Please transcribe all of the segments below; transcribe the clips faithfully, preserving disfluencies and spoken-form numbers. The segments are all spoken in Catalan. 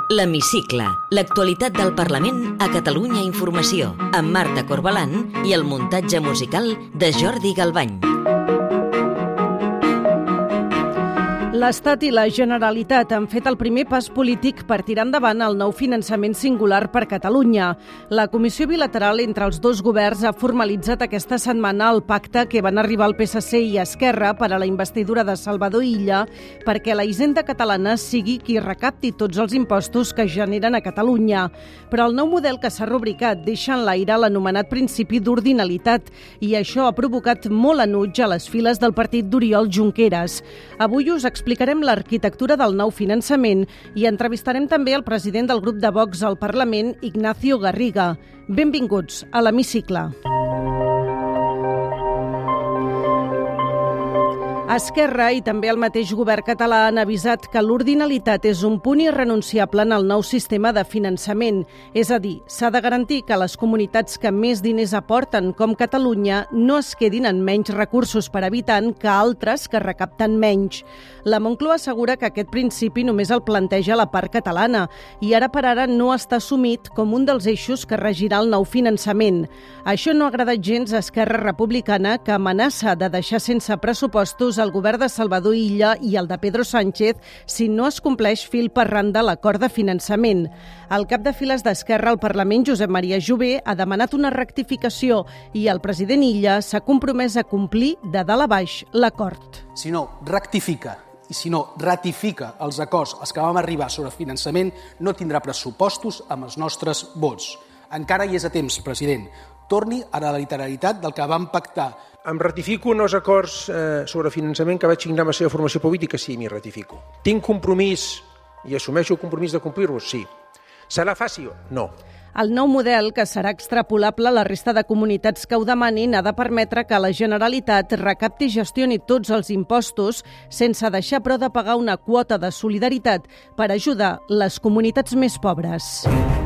L'Hemicicle, l'actualitat del Parlament a Catalunya Informació, amb Marta Corbalan i el muntatge musical de Jordi Galbany. L'Estat i la Generalitat han fet el primer pas polític per tirar endavant el nou finançament singular per Catalunya. La comissió bilateral entre els dos governs ha formalitzat aquesta setmana el pacte que van arribar el P S C i Esquerra per a la investidura de Salvador Illa perquè la Hisenda catalana sigui qui recapti tots els impostos que generen a Catalunya. Però el nou model que s'ha rubricat deixa en l'aire l'anomenat principi d'ordinalitat i això ha provocat molt enuig a les files del partit d'Oriol Junqueras. Avui us explicarem l'arquitectura del nou finançament i entrevistarem també el president del grup de Vox al Parlament, Ignacio Garriga. Benvinguts a l'Hemicicle. Esquerra i també el mateix govern català han avisat que l'ordinalitat és un punt irrenunciable en el nou sistema de finançament. És a dir, s'ha de garantir que les comunitats que més diners aporten, com Catalunya, no es quedin en menys recursos per habitant que altres que recapten menys. La Moncloa assegura que aquest principi només el planteja la part catalana i ara per ara no està assumit com un dels eixos que regirà el nou finançament. Això no ha agradat gens a Esquerra Republicana, que amenaça de deixar sense pressupostos el govern de Salvador Illa i el de Pedro Sánchez si no es compleix fil per randa l'acord de finançament. El cap de files d'Esquerra al Parlament, Josep Maria Jové, ha demanat una rectificació i el president Illa s'ha compromès a complir de dalt a baix l'acord. Si no rectifica i si no ratifica els acords als que vam arribar sobre finançament, no tindrà pressupostos amb els nostres vots. Encara hi és a temps, president. Torni a la literalitat del que vam pactar. Em ratifico en els acords eh, sobre finançament que vaig signar amb la seva formació política? Sí, m'hi ratifico. Tinc compromís i assumeixo el compromís de complir-los? Sí. Serà fàcil? No. El nou model, que serà extrapolable a la resta de comunitats que ho demanin, ha de permetre que la Generalitat recapti i gestioni tots els impostos sense deixar però de pagar una quota de solidaritat per ajudar les comunitats més pobres.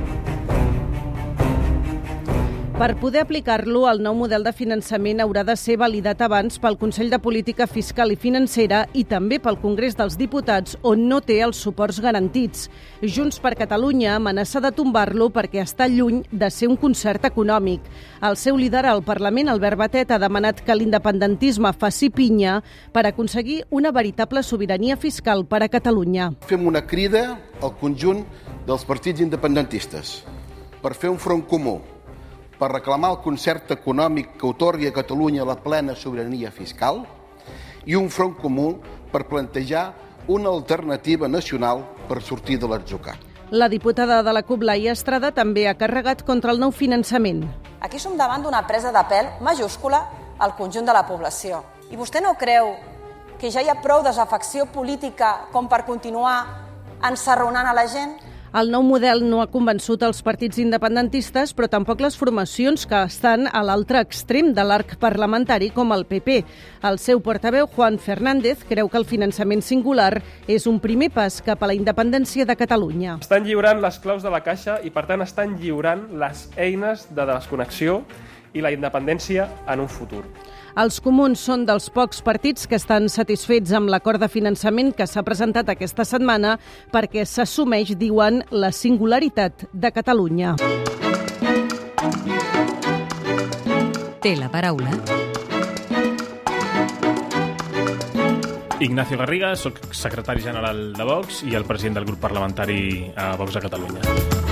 Per poder aplicar-lo, el nou model de finançament haurà de ser validat abans pel Consell de Política Fiscal i Financera i també pel Congrés dels Diputats, on no té els suports garantits. Junts per Catalunya amenaça de tombar-lo perquè està lluny de ser un concert econòmic. El seu líder al Parlament, Albert Batet, ha demanat que l'independentisme faci pinya per aconseguir una veritable sobirania fiscal per a Catalunya. Fem una crida al conjunt dels partits independentistes per fer un front comú, per reclamar el concert econòmic que atorgui a Catalunya la plena sobirania fiscal i un front comú per plantejar una alternativa nacional per sortir de l'atzucac. La diputada de la CUP, Laia Estrada, també ha carregat contra el nou finançament. Aquí som davant d'una presa de pèl majúscula al conjunt de la població. I vostè no creu que ja hi ha prou desafecció política com per continuar ensarronant a la gent? El nou model no ha convençut els partits independentistes, però tampoc les formacions que estan a l'altre extrem de l'arc parlamentari, com el P P. El seu portaveu, Juan Fernández, creu que el finançament singular és un primer pas cap a la independència de Catalunya. Estan lliurant les claus de la caixa i, per tant, estan lliurant les eines de desconnexió i la independència en un futur. Els comuns són dels pocs partits que estan satisfets amb l'acord de finançament que s'ha presentat aquesta setmana perquè s'assumeix, diuen, la singularitat de Catalunya. Té la paraula Ignacio Garriga, soc secretari general de Vox i el president del grup parlamentari a Vox a Catalunya.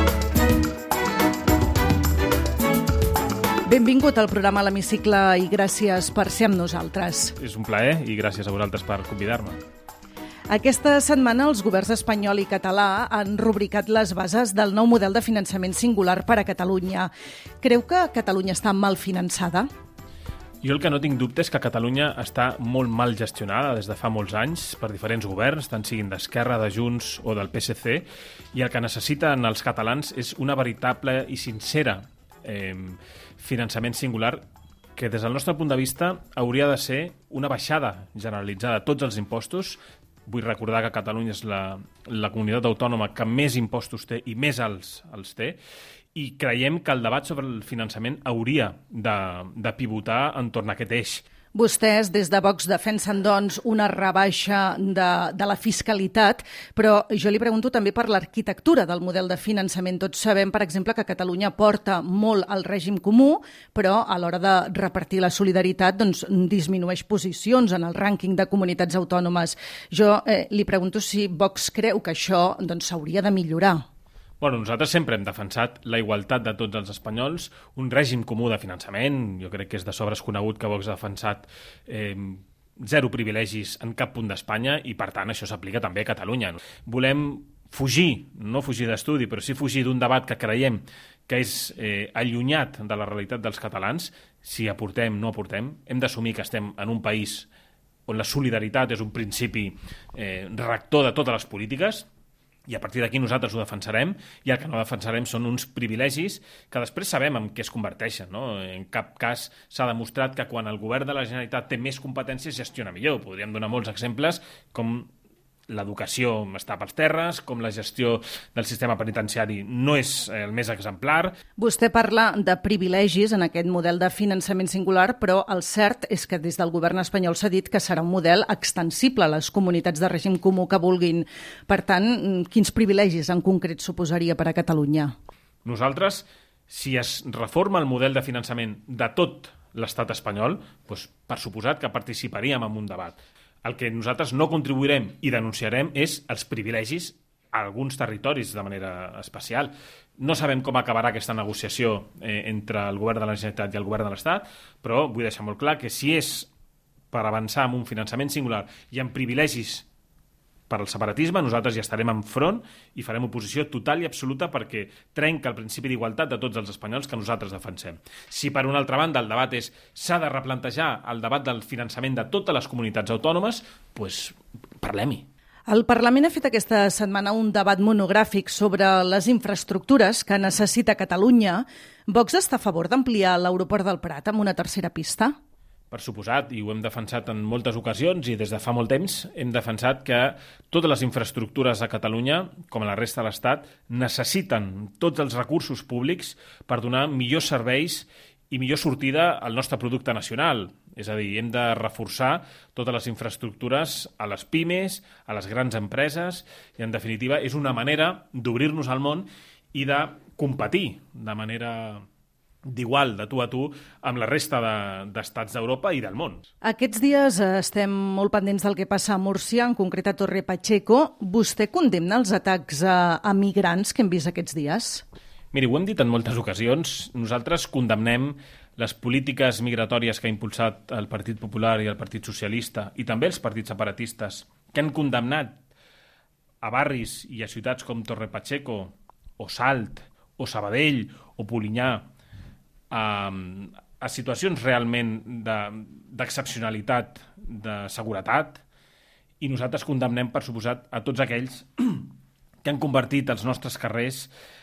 Benvingut al programa L'Hemicicle i gràcies per ser amb nosaltres. És un plaer i gràcies a vosaltres per convidar-me. Aquesta setmana els governs espanyol i català han rubricat les bases del nou model de finançament singular per a Catalunya. Creu que Catalunya està mal finançada? Jo el que no tinc dubte és que Catalunya està molt mal gestionada des de fa molts anys per diferents governs, tant siguin d'Esquerra, de Junts o del P S C, i el que necessiten els catalans és una veritable i sincera eh, finançament singular que des del nostre punt de vista hauria de ser una baixada generalitzada de tots els impostos. Vull recordar que Catalunya és la, la comunitat autònoma que més impostos té i més alts els té, i creiem que el debat sobre el finançament hauria de, de pivotar entorn a aquest eix. Vostès, des de Vox, defensen, doncs, una rebaixa de, de la fiscalitat, però jo li pregunto també per l'arquitectura del model de finançament. Tots sabem, per exemple, que Catalunya porta molt al règim comú, però a l'hora de repartir la solidaritat doncs, disminueix posicions en el rànquing de comunitats autònomes. Jo eh, li pregunto si Vox creu que això doncs, s'hauria de millorar. Bueno, nosaltres sempre hem defensat la igualtat de tots els espanyols, un règim comú de finançament, jo crec que és de sobres conegut que Vox ha defensat eh, zero privilegis en cap punt d'Espanya i, per tant, això s'aplica també a Catalunya. Volem fugir, no fugir d'estudi, però sí fugir d'un debat que creiem que és eh, allunyat de la realitat dels catalans, si aportem, no aportem. Hem d'assumir que estem en un país on la solidaritat és un principi eh, rector de totes les polítiques, i a partir d'aquí nosaltres ho defensarem, i el que no defensarem són uns privilegis que després sabem en què es converteixen. No? En cap cas s'ha demostrat que quan el govern de la Generalitat té més competències gestiona millor. Podríem donar molts exemples, com l'educació està pels terres, com la gestió del sistema penitenciari no és el més exemplar. Vostè parla de privilegis en aquest model de finançament singular, però el cert és que des del govern espanyol s'ha dit que serà un model extensible a les comunitats de règim comú que vulguin. Per tant, quins privilegis en concret suposaria per a Catalunya? Nosaltres, si es reforma el model de finançament de tot l'estat espanyol, doncs per suposat que participaríem en un debat. El que nosaltres no contribuirem i denunciarem és els privilegis a alguns territoris de manera especial. No sabem com acabarà aquesta negociació eh, entre el govern de la Generalitat i el govern de l'Estat, però vull deixar molt clar que si és per avançar amb un finançament singular i amb privilegis per al separatisme, nosaltres ja estarem enfront i farem oposició total i absoluta perquè trenca el principi d'igualtat de tots els espanyols que nosaltres defensem. Si per una altra banda el debat és s'ha de replantejar el debat del finançament de totes les comunitats autònomes, doncs parlem-hi. El Parlament ha fet aquesta setmana un debat monogràfic sobre les infraestructures que necessita Catalunya. Vox està a favor d'ampliar l'aeroport del Prat amb una tercera pista? Per suposat, i ho hem defensat en moltes ocasions i des de fa molt temps, hem defensat que totes les infraestructures a Catalunya, com a la resta de l'Estat, necessiten tots els recursos públics per donar millors serveis i millor sortida al nostre producte nacional. És a dir, hem de reforçar totes les infraestructures a les pimes, a les grans empreses, i en definitiva és una manera d'obrir-nos al món i de competir de manera d'igual, de tu a tu, amb la resta d'estats d'Europa i del món. Aquests dies estem molt pendents del que passa a Múrcia, en concret a Torre Pacheco. Vostè condemna els atacs a, a migrants que hem vist aquests dies? Miri, ho hem dit en moltes ocasions. Nosaltres condemnem les polítiques migratòries que ha impulsat el Partit Popular i el Partit Socialista i també els partits separatistes que han condemnat a barris i a ciutats com Torre Pacheco o Salt o Sabadell o Polinyà a, a situacions realment d'excepcionalitat, de, de seguretat, i nosaltres condemnem, per suposat, a tots aquells que han convertit els nostres carrers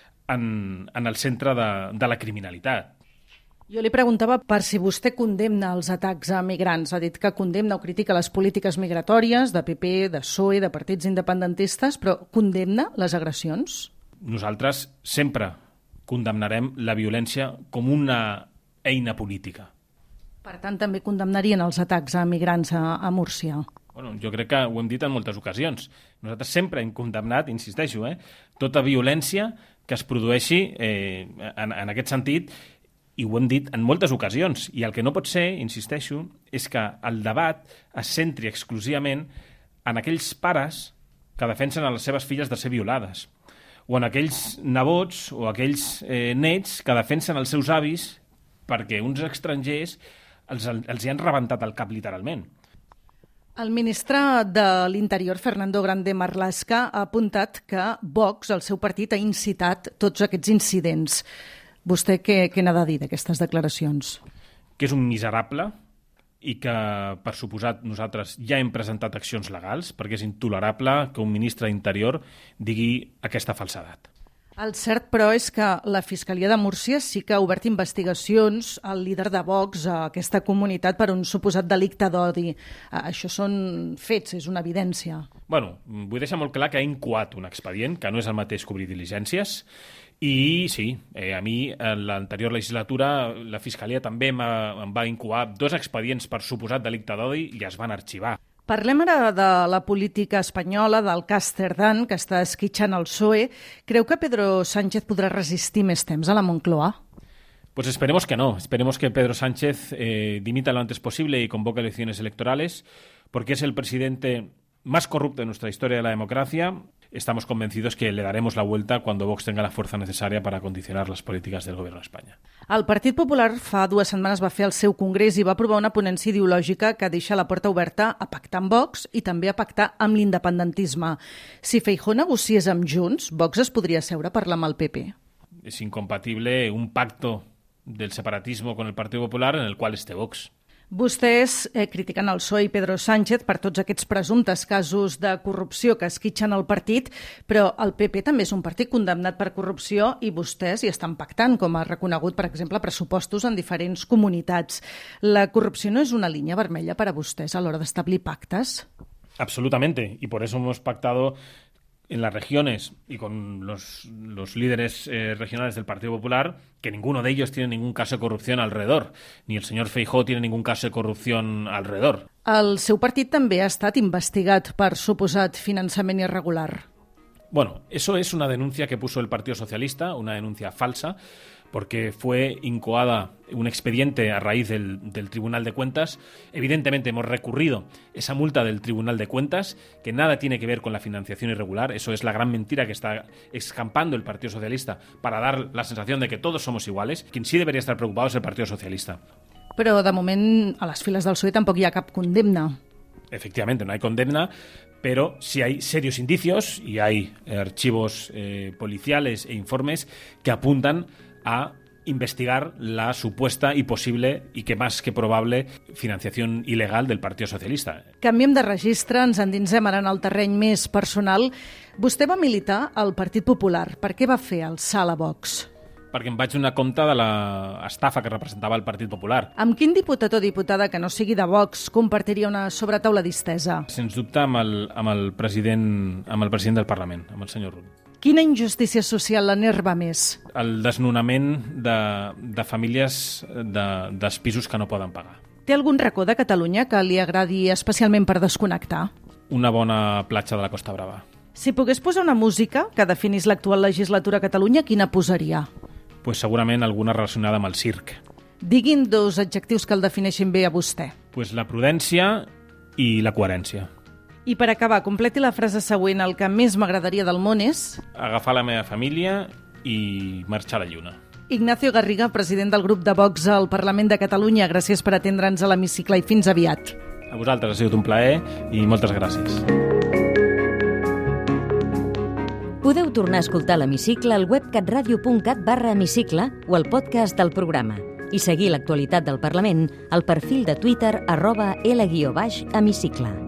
en, en el centre de, de la criminalitat. Jo li preguntava per si vostè condemna els atacs a migrants. Ha dit que condemna o critica les polítiques migratòries de P P, de P S O E, de partits independentistes, però condemna les agressions? Nosaltres sempre condemnarem la violència com una eina política. Per tant, també condemnarien els atacs a migrants a, a Múrcia? Bueno, jo crec que ho hem dit en moltes ocasions. Nosaltres sempre hem condemnat, insisteixo, eh, tota violència que es produeixi eh, en, en aquest sentit, i ho hem dit en moltes ocasions. I el que no pot ser, insisteixo, és que el debat es centri exclusivament en aquells pares que defensen a les seves filles de ser violades, o en aquells nebots o aquells eh, nets que defensen els seus avis perquè uns estrangers els, els hi han rebentat el cap literalment. El ministre de l'Interior, Fernando Grande Marlaska, ha apuntat que Vox, el seu partit, ha incitat tots aquests incidents. Vostè què, què n'ha de dir d'aquestes declaracions? Que és un miserable i que, per suposat, nosaltres ja hem presentat accions legals perquè és intolerable que un ministre d'Interior digui aquesta falsedat. El cert, però, és que la Fiscalia de Múrcia sí que ha obert investigacions al líder de Vox a aquesta comunitat per un suposat delicte d'odi. Això són fets, és una evidència. Bueno, vull deixar molt clar que ha incoat un expedient, que no és el mateix que obrir diligències, i sí, eh, a mi en l'anterior legislatura la Fiscalia també em va incoar dos expedients per suposat delicte d'odi i es van arxivar. Parlem ara de la política espanyola, del cas Cerdán, que està esquitxant el P S O E. Creu que Pedro Sánchez podrà resistir més temps a la Moncloa? Pues esperemos que no. Esperemos que Pedro Sánchez eh, dimita lo antes posible y convoque elecciones electorales, porque es el presidente más corrupto de nuestra historia de la democracia. Estamos convencidos que le daremos la vuelta cuando Vox tenga la fuerza necesaria para condicionar las políticas del gobierno de España. El Partit Popular fa dues setmanes va fer el seu congrés i va aprovar una ponència ideològica que deixa la porta oberta a pactar amb Vox i també a pactar amb l'independentisme. Si Feijóo negociés amb Junts, Vox es podria seure a parlar amb el P P. Es incompatible un pacto del separatismo con el Partido Popular en el cual esté Vox. Vostès eh, critiquen el P S O E i Pedro Sánchez per tots aquests presumptes casos de corrupció que esquitxen el partit, però el P P també és un partit condemnat per corrupció i vostès hi estan pactant, com ha reconegut, per exemple, pressupostos en diferents comunitats. La corrupció no és una línia vermella per a vostès a l'hora d'establir pactes? Absolutamente, y por eso hemos pactado en las regiones y con los, los líderes eh, regionales del Partido Popular, que ninguno de ellos tiene ningún caso de corrupción alrededor, ni el señor Feijóo tiene ningún caso de corrupción alrededor. El seu partit també ha estat investigat per suposat finançament irregular. Bueno, eso es una denuncia que puso el Partido Socialista, una denuncia falsa, porque fue incoada un expediente a raíz del, del Tribunal de Cuentas. Evidentemente hemos recurrido esa multa del Tribunal de Cuentas, que nada tiene que ver con la financiación irregular. Eso es la gran mentira que está escampando el Partido Socialista para dar la sensación de que todos somos iguales. Quien sí debería estar preocupado es el Partido Socialista. Però, de moment, a les files del P S O E tampoc hi ha cap condemna. Efectivamente, no hay condemna, pero sí hay serios indicios y hay eh, archivos eh, policiales e informes que apuntan a investigar la supuesta y posible, y que más que probable, financiación ilegal del Partido Socialista. Canviem de registre, ens endinsem ara en el terreny més personal. Vostè va militar al Partit Popular. Per què va fer el salt a Vox? Perquè em vaig donar compte de l'estafa que representava el Partit Popular. Amb quin diputat o diputada que no sigui de Vox compartiria una sobretaula distesa? Sens dubte amb el, amb el, president, amb el president del Parlament, amb el senyor Rull. Quina injustícia social l'enerva més? El desnonament de, de famílies de, dels pisos que no poden pagar. Té algun racó de Catalunya que li agradi especialment per desconnectar? Una bona platja de la Costa Brava. Si pogués posar una música que definís l'actual legislatura a Catalunya, quina posaria? Pues segurament alguna relacionada amb el circ. Diguin dos adjectius que el defineixin bé a vostè. Pues la prudència i la coherència. I per acabar, completi la frase següent: el que més m'agradaria del món és... agafar la meva família i marxar a la lluna. Ignacio Garriga, president del grup de Vox al Parlament de Catalunya, gràcies per atendre'ns a l'hemicicle i fins aviat. A vosaltres, ha sigut un plaer i moltes gràcies. Podeu tornar a escoltar l'hemicicle al web catradio punt cat barra hemicicle o al podcast del programa i seguir l'actualitat del Parlament al perfil de Twitter arroba L guió baix hemicicle.